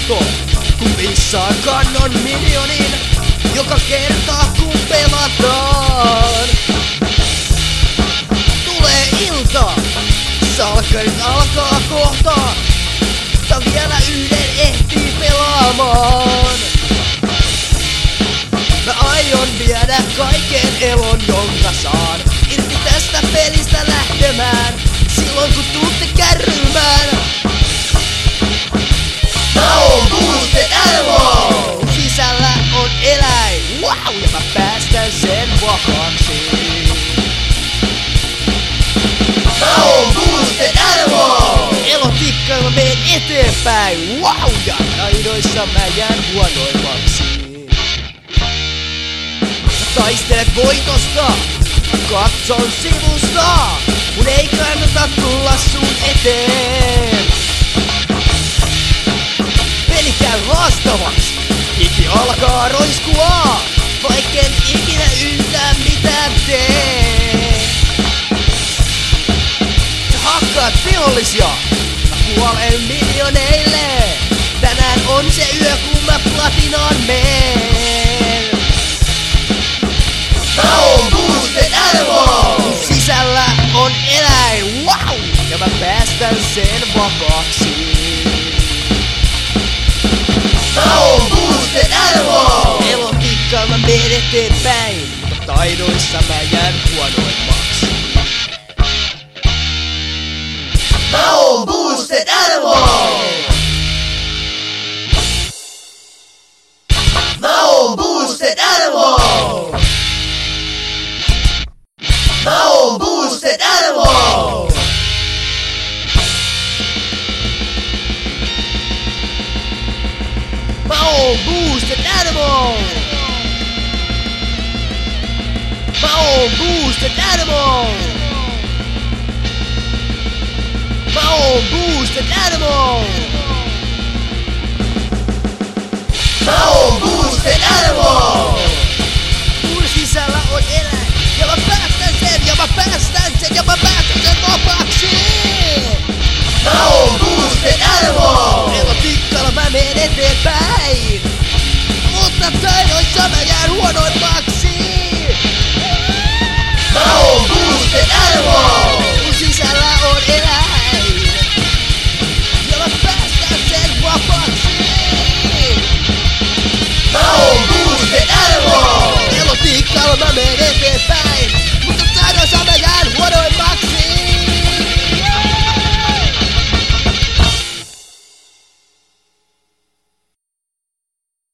auto, kun missaan kannon miljonin joka kerta kun pelataan. Tulee ilta, salkkarit alkaa kohta, mutta vielä yhden ehtii pelaamaan. Mä aion viedä kaiken elon, jonka saan, irti tästä pelistä lähtemään, silloin kun tuutte kärrymään. Mä oon Boosted Animal! Sisällä on eläin, wow! Ja mä päästän sen vakaksi. Mä oon Boosted Animal! Elotikkailla meen eteenpäin, wow! Ja taidoissa mä jään huonoimmaksi. Taistelet voitosta, katson sivusta, mun ei kannata tulla sun eteen. Peli käy haastavaksi, hiki alkaa roiskua, vaikken ikinä yhtään mitään tee. Sä hakkaat vihollisia, mä kuolen miljoneille. Tänään on se yö kun mä platinaan meen. Mä oon Boosted Animal! Mun sisällä on eläin, wow! Ja mä päästän sen vakaaksi. Mä oon Boosted Animal! Elotikkaan mä meen eteenpäin, mutta taidoissa mä jään huonoimmaksi. Mä oon Boosted Animal! Mä oon Boosted Animal! Mä oon Boosted Animal! Mä oon Boosted Animal! Mä oon Boosted Animal! Mä oon Boosted Animal! Mä oon Boosted Animal!